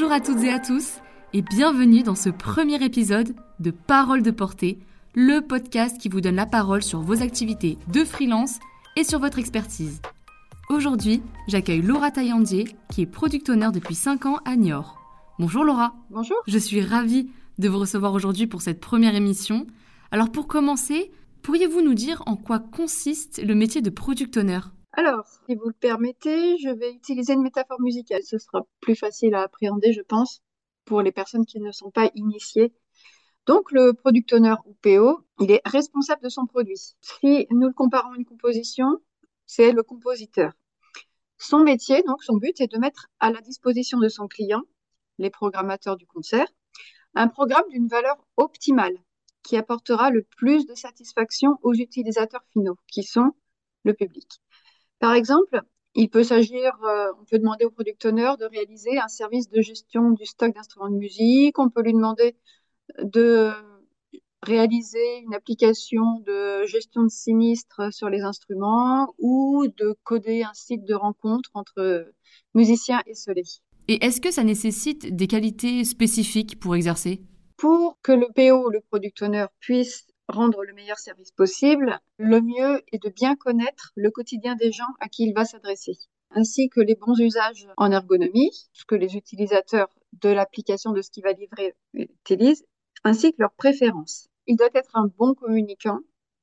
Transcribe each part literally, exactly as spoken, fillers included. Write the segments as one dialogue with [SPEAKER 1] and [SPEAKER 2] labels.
[SPEAKER 1] Bonjour à toutes et à tous et bienvenue dans ce premier épisode de Parole de Portée, le podcast qui vous donne la parole sur vos activités de freelance et sur votre expertise. Aujourd'hui, j'accueille Laura Taillandier qui est product owner depuis cinq ans à Niort. Bonjour Laura.
[SPEAKER 2] Bonjour.
[SPEAKER 1] Je suis ravie de vous recevoir aujourd'hui pour cette première émission. Alors pour commencer, pourriez-vous nous dire en quoi consiste le métier de product owner ?
[SPEAKER 2] Alors, si vous le permettez, je vais utiliser une métaphore musicale. Ce sera plus facile à appréhender, je pense, pour les personnes qui ne sont pas initiées. Donc, le product owner ou P O, il est responsable de son produit. Si nous le comparons à une composition, c'est le compositeur. Son métier, donc son but, est de mettre à la disposition de son client, les programmateurs du concert, un programme d'une valeur optimale qui apportera le plus de satisfaction aux utilisateurs finaux, qui sont le public. Par exemple, il peut s'agir, euh, on peut demander au product owner de réaliser un service de gestion du stock d'instruments de musique, on peut lui demander de réaliser une application de gestion de sinistres sur les instruments ou de coder un site de rencontre entre musiciens esselés.
[SPEAKER 1] Et est-ce que ça nécessite des qualités spécifiques pour exercer ?
[SPEAKER 2] Pour que le P O, le product owner, puisse rendre le meilleur service possible, le mieux est de bien connaître le quotidien des gens à qui il va s'adresser, ainsi que les bons usages en ergonomie, ce que les utilisateurs de l'application de ce qu'il va livrer utilisent, ainsi que leurs préférences. Il doit être un bon communicant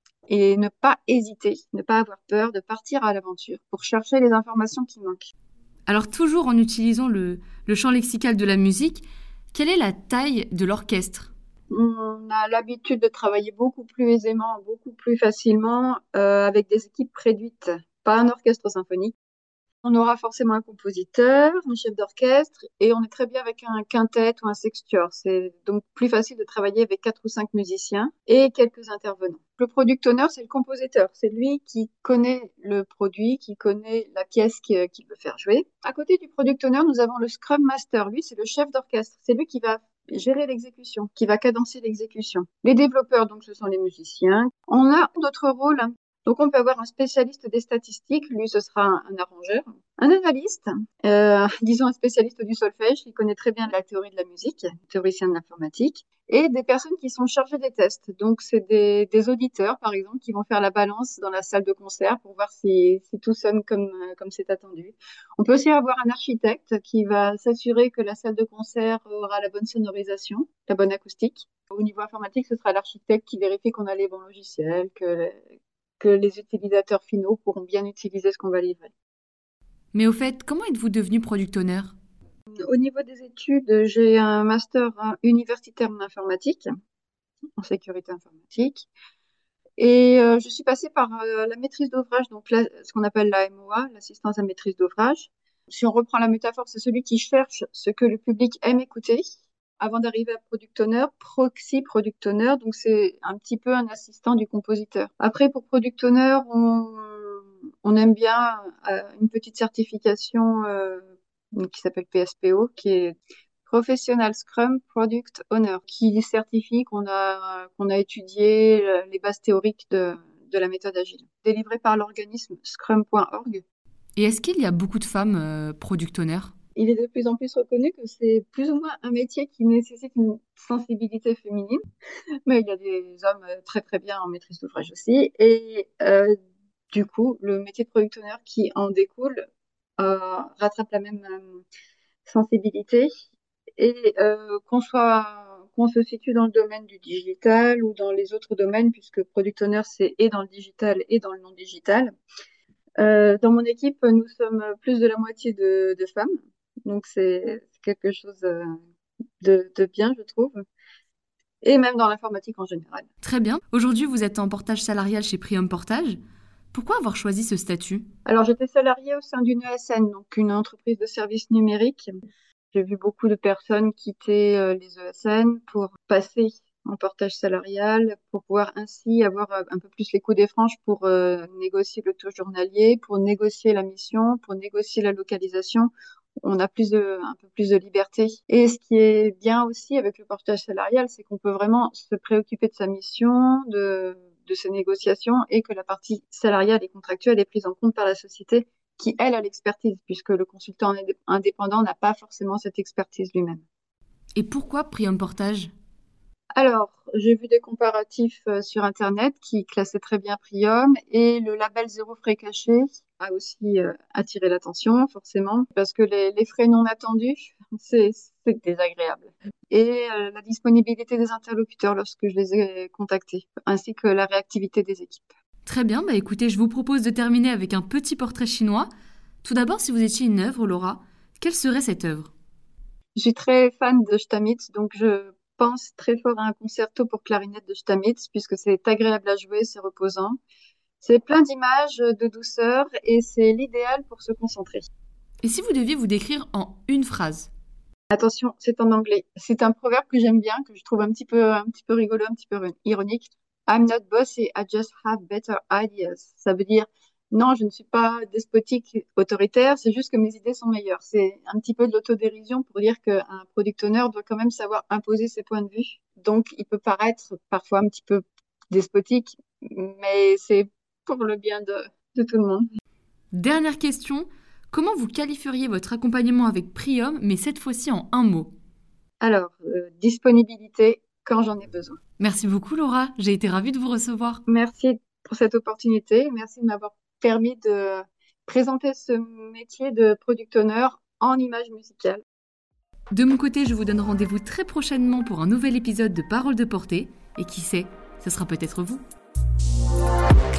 [SPEAKER 2] et ne pas hésiter, ne pas avoir peur de partir à l'aventure pour chercher les informations qui manquent.
[SPEAKER 1] Alors toujours en utilisant le, le champ lexical de la musique, quelle est la taille de l'orchestre ?
[SPEAKER 2] On a l'habitude de travailler beaucoup plus aisément, beaucoup plus facilement euh, avec des équipes réduites, pas un orchestre symphonique. On aura forcément un compositeur, un chef d'orchestre, et on est très bien avec un quintet ou un sextuor. C'est donc plus facile de travailler avec quatre ou cinq musiciens et quelques intervenants. Le product owner, c'est le compositeur. C'est lui qui connaît le produit, qui connaît la pièce qu'il veut faire jouer. À côté du product owner, nous avons le scrum master. Lui, c'est le chef d'orchestre. C'est lui qui va gérer l'exécution, qui va cadencer l'exécution. Les développeurs, donc, ce sont les musiciens. On a d'autres rôles. Donc, on peut avoir un spécialiste des statistiques, lui, ce sera un, un arrangeur. Un analyste, euh, disons un spécialiste du solfège, qui connaît très bien la théorie de la musique, théoricien de l'informatique, et des personnes qui sont chargées des tests. Donc, c'est des, des auditeurs, par exemple, qui vont faire la balance dans la salle de concert pour voir si, si tout sonne comme, comme c'est attendu. On peut aussi avoir un architecte qui va s'assurer que la salle de concert aura la bonne sonorisation, la bonne acoustique. Au niveau informatique, ce sera l'architecte qui vérifie qu'on a les bons logiciels, que que les utilisateurs finaux pourront bien utiliser ce qu'on va livrer.
[SPEAKER 1] Mais au fait, comment êtes-vous devenu product owner ?
[SPEAKER 2] Au niveau des études, j'ai un master universitaire en informatique, en sécurité informatique, et euh, je suis passée par euh, la maîtrise d'ouvrage, donc là, ce qu'on appelle la M O A, l'assistance à maîtrise d'ouvrage. Si on reprend la métaphore, c'est celui qui cherche ce que le public aime écouter, avant d'arriver à product owner, proxy product owner, donc c'est un petit peu un assistant du compositeur. Après, pour product owner, on, on aime bien euh, une petite certification euh, qui s'appelle P S P O, qui est Professional Scrum Product Owner, qui certifie qu'on a, qu'on a étudié les bases théoriques de, de la méthode agile, délivré par l'organisme scrum point org.
[SPEAKER 1] Et est-ce qu'il y a beaucoup de femmes euh, product owner ?
[SPEAKER 2] Il est de plus en plus reconnu que c'est plus ou moins un métier qui nécessite une sensibilité féminine, mais il y a des hommes très très bien en maîtrise d'ouvrage aussi. Et euh, du coup, le métier de product owner qui en découle euh, rattrape la même euh, sensibilité. Et euh, qu'on soit, qu'on se situe dans le domaine du digital ou dans les autres domaines, puisque product owner c'est et dans le digital et dans le non digital. Euh, dans mon équipe, nous sommes plus de la moitié de, de femmes. Donc, c'est quelque chose de, de bien, je trouve. Et même dans l'informatique en général.
[SPEAKER 1] Très bien. Aujourd'hui, vous êtes en portage salarial chez Prium Portage. Pourquoi avoir choisi ce statut ?
[SPEAKER 2] Alors, j'étais salariée au sein d'une E S N, donc une entreprise de services numériques. J'ai vu beaucoup de personnes quitter euh, les E S N pour passer en portage salarial, pour pouvoir ainsi avoir un peu plus les coups des franches pour euh, négocier le taux journalier, pour négocier la mission, pour négocier la localisation. On a plus de, un peu plus de liberté. Et ce qui est bien aussi avec le portage salarial, c'est qu'on peut vraiment se préoccuper de sa mission, de, de ses négociations, et que la partie salariale et contractuelle est prise en compte par la société qui, elle, a l'expertise, puisque le consultant indépendant n'a pas forcément cette expertise lui-même.
[SPEAKER 1] Et pourquoi Prium Portage ?
[SPEAKER 2] Alors, j'ai vu des comparatifs euh, sur Internet qui classaient très bien Prium et le label zéro frais caché a aussi euh, attiré l'attention, forcément, parce que les, les frais non attendus, c'est, c'est désagréable. Et euh, la disponibilité des interlocuteurs lorsque je les ai contactés, ainsi que la réactivité des équipes.
[SPEAKER 1] Très bien, bah écoutez, je vous propose de terminer avec un petit portrait chinois. Tout d'abord, si vous étiez une œuvre, Laura, quelle serait cette œuvre ?
[SPEAKER 2] Je suis très fan de Stamitz, donc je pense très fort à un concerto pour clarinette de Stamitz, puisque c'est agréable à jouer, c'est reposant. C'est plein d'images, de douceur, et c'est l'idéal pour se concentrer.
[SPEAKER 1] Et si vous deviez vous décrire en une phrase ?
[SPEAKER 2] Attention, c'est en anglais. C'est un proverbe que j'aime bien, que je trouve un petit peu, un petit peu rigolo, un petit peu ironique. I'm not bossy, I just have better ideas. Ça veut dire, non, je ne suis pas despotique, autoritaire, c'est juste que mes idées sont meilleures. C'est un petit peu de l'autodérision pour dire qu'un product owner doit quand même savoir imposer ses points de vue. Donc, il peut paraître parfois un petit peu despotique, mais c'est pour le bien de, de tout le monde.
[SPEAKER 1] Dernière question, comment vous qualifieriez votre accompagnement avec Prium, mais cette fois-ci en un mot ?
[SPEAKER 2] Alors, euh, disponibilité quand j'en ai besoin.
[SPEAKER 1] Merci beaucoup Laura, j'ai été ravie de vous recevoir.
[SPEAKER 2] Merci pour cette opportunité. Merci de m'avoir permis de présenter ce métier de product owner en images musicales.
[SPEAKER 1] De mon côté, je vous donne rendez-vous très prochainement pour un nouvel épisode de Paroles de portée. Et qui sait, ce sera peut-être vous.